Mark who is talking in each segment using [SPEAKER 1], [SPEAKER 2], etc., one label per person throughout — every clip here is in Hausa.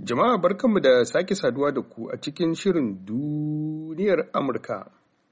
[SPEAKER 1] Jama'a barkanmu da sake saduwa da ku a cikin shirin duniyar Amurka.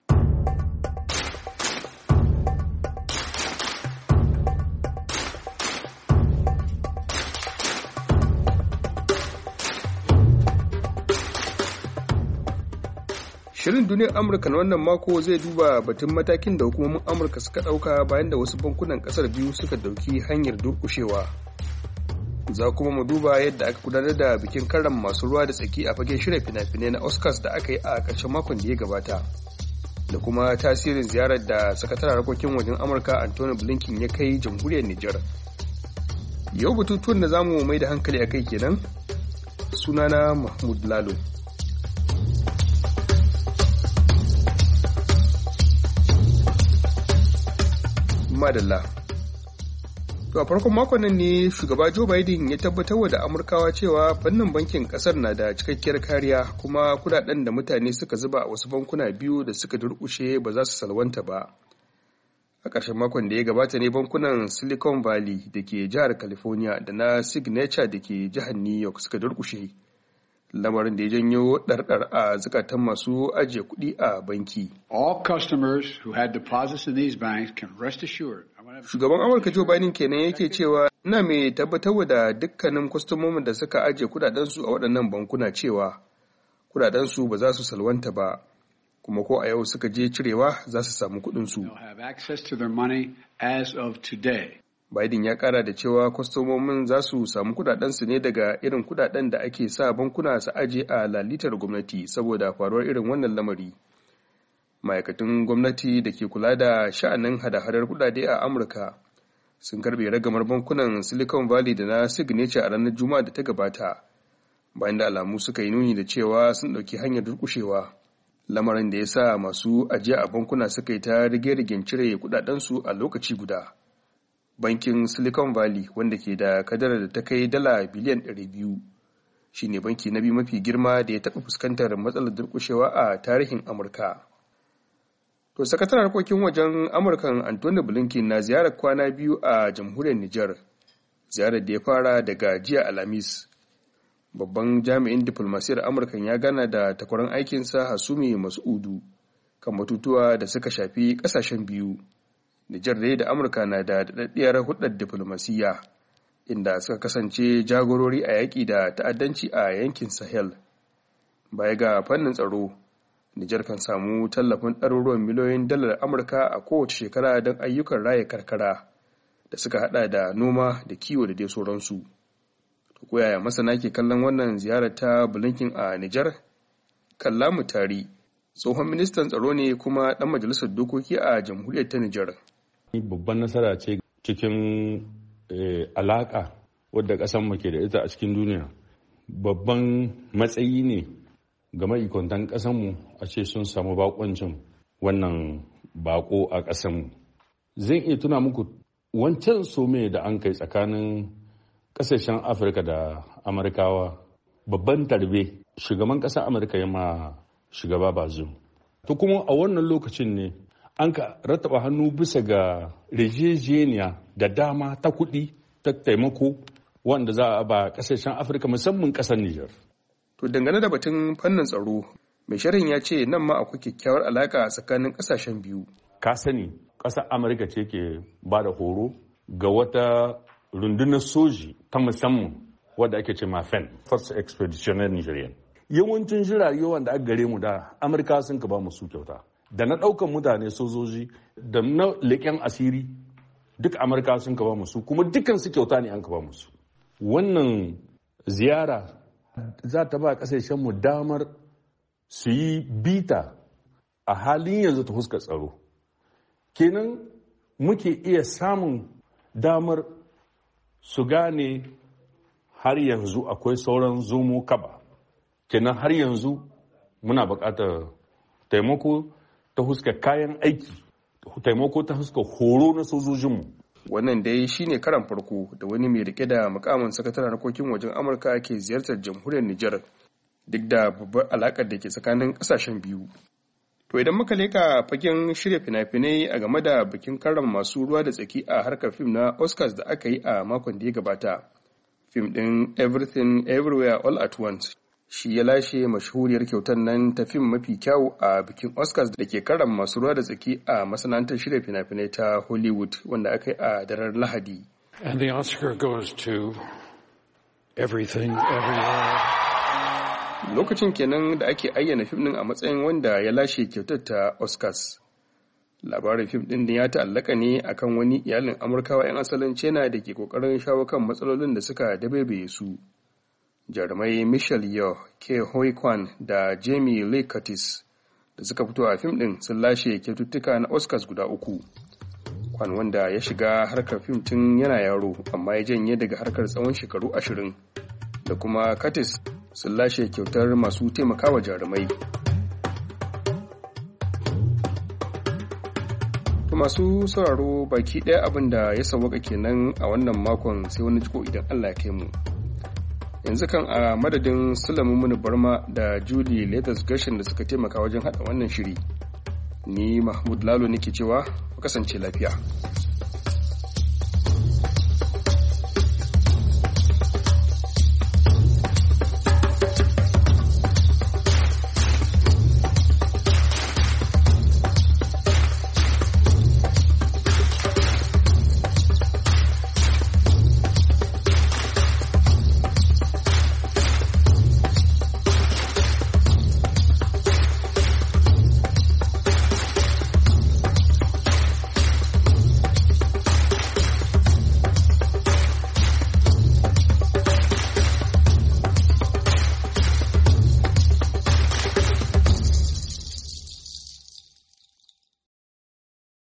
[SPEAKER 1] Shirin duniyar Amurka na wannan mako zai duba batun matakin da hukumomin Amurka suka ɗauka bayan da wasu bankunan ƙasar biyu suka ɗauki hanyar durƙushewa. Za kuma mu duba yadda aka gudanar da bikin karrama masu ruwa da tsaki a fagen shirya fina-finai na Oscars da aka yi a ƙarshen makon da ya gabata, da kuma tasirin ziyarar da sakataren harkokin wajen Amurka Antony Blinken ya kai jamhuriyar Nijar. Yau batutuwan da za mu mai da hankali a kai kenan. Sunana Mahmud Lalo. Madalla. To a farkon makon nan ne shugaba Joe Biden ya tabbatar da Amurkawa cewa fannin bankin kasar na da cikakkiyar kariya, kuma kudaden da mutane suka zuba a wasu bankuna biyu da suka durkushe ba za su salwanta ba. A ƙarshen makon da ya gabata ne bankunan Silicon Valley da ke jihar California da na Signature da ke jihar New York suka durkushe, lamarin da ya janyo ɗarɗar a zukatan masu ajiye kuɗi a banki.
[SPEAKER 2] All customers who had deposits in these banks can rest assured.
[SPEAKER 1] Shugaban Amurka Joe Biden kenan yake cewa, ina mai tabbatar da dukkanin kwastomomin da suka ajiye kudadensu a waɗannan bankuna cewa kudadensu ba za su salwanta ba, kuma ko a yau suka je cirewa za su samu kuɗinsu. Biden ya ƙara da cewa kwastomomin za su samu kudadensu ne daga irin kudaden da ake sa bankuna su ajiye a lalitar gwamnati saboda faruwar irin wannan lamari. Ma'aikatan gwamnati da ke kula da sha'anin hada-hadar kudade a Amurka sun karbe ragamar bankunan Silicon Valley da na Signature a ranar Juma'a da ta gabata, bayan da alamu suka yi nuni da cewa sun ɗauki hanyar durƙushewa, lamarin da ya sa masu ajiya a bankuna suka yi ta rige-rigen cire kudadensu a lokaci guda. Bankin Silicon Valley, wanda ke da kadarar da ta kai dala biliyan 200, shine banki na biyu mafi girma da ya taɓa fuskantar matsalar durƙushewa a tarihin Amurka. To, sakataren harkokin wajen Amurkan Antony Blinken na ziyarar kwana biyu a jamhuriyar Nijar, ziyarar da ya fara daga jiya Alhamis. Babban jami'in diflomasiyar Amurkan ya gana da takwaran aikinsa Hasumi Mas'udu kan batutuwa da suka shafi ƙasashen biyu. Nijar dai da Amurka na da daɗaɗɗiyar hulɗar diflomasiyya, inda suka kasance jagorori a yaƙi da ta'addanci a yankin Sahel. Baya ga fannin tsaro, Nijar kan samu tallafin ɗaruruwan miliyoyin dalar Amurka a kowace shekara don ayyukan raya karkara da suka haɗa da noma da kiwo da dai sauransu. To ko yaya masana ke kallon wannan ziyarar ta Blinken a Nijar? Kalla Mutari, tsohon ministan tsaro ne kuma ɗan majalisar dokoki a jamhuriyar ta Nijar.
[SPEAKER 3] Babban nasara ce cikin alaƙa wadda ƙasarmu ke da ita a cikin duniya. Babban matsayi ne ga ma'aikatan ƙasanmu a ce sun samu bakoncin wannan bako a ƙasanmu. Zan iya tuna muku wancan some da an kai tsakanin ƙasashen Afirka da Amurkawa, babban tarbe shugaban ƙasar Amurka ya ma shugaba Bazoum. To kuma a wannan lokacin ne an ka rattaba hannu bisa ga rejejeniya da dama ta kuɗi ta taimako wanda za a ba ƙasashen Afirka, musamman ƙasar Nijar.
[SPEAKER 1] To dangane da batun fannin tsaro, mai sharhin ya ce nan ma akwai kyakkyawar alaƙa tsakanin ƙasashen biyu.
[SPEAKER 3] Ka sani ƙasar Amurka ce ke ba da horo ga wata rundunar soji ta musamman wadda ake ce FEN, Force Expeditionary Nigerian. Yawancin jirage wanda aka gare mu da Amurka sun ka ba mu su kyauta. Da na ɗaukan mutane sojoji da na leƙen asiri duk Amurka sun ka ba mu su, kuma dukkan su kyauta ne an ka ba mu su. Wannan ziyara za ta ba ƙasashenmu damar su yi bita a halin yanzu ta huskar tsaro. Kenan muke iya samun damar su gane har yanzu akwai sauran zomo kaba. Kenan har yanzu muna buƙatar taimako ta huskar kayan aiki, taimako ta huskar horo na sojojinmu.
[SPEAKER 1] Wannan dai shine karan farko da wani mai rike da mukamin sakataren harkokin wajen Amurka ke ziyartar jamhuriyar Nijar, duk da babbar alakar da ke tsakanin kasashen biyu. To idan muka leka fagen shirya fina-finai a game da bikin karrama masu ruwa da tsaki a harkar fim na Oscars da aka yi a makon da ya gabata, Fim ɗin Everything Everywhere All at Once shi ya lashe mashahuriyar kyautar nan ta fim mafi kyau a bikin Oscars da ke karan masu ruwa da tsaki a masana'antar shirya fina-finai ta Hollywood wanda aka yi a daren Lahadi.
[SPEAKER 4] And the Oscar goes to Everything Everywhere.
[SPEAKER 1] Lokacin kenan da ake ayyana fim ɗin a matsayin wanda ya lashe kyautar ta Oscars. Labarin fim ɗin ya ta'allaka ne akan wani iyalin Amurkawa 'yan asalin China da ke ƙoƙarin shawo kan matsalolin da suka dabaibaye su. Jarumai Michelle Yeoh, Ke Huy Quan da Jamie Lee Curtis da suka fito a fim ɗin sun lashe kyaututtuka na Oscars guda 3. Kwan wanda ya shiga harkar fim tun yana yaro amma ya janye daga harkar tsawon shekaru 20 da kuma Curtis sun lashe kyautar masu taimakawa jarumai. To masu sauraro baki ɗaya abin da ya sauwaka kenan a wannan makon sai wani jiko idan Allah ya kai mu. Yanzu kan a madadin Sulaiman Muni Barma da Julie Leathers Gershon da suka taimaka wajen haɗa wannan shiri. Ni Mahmud Lalo nake cewa ku kasance lafiya.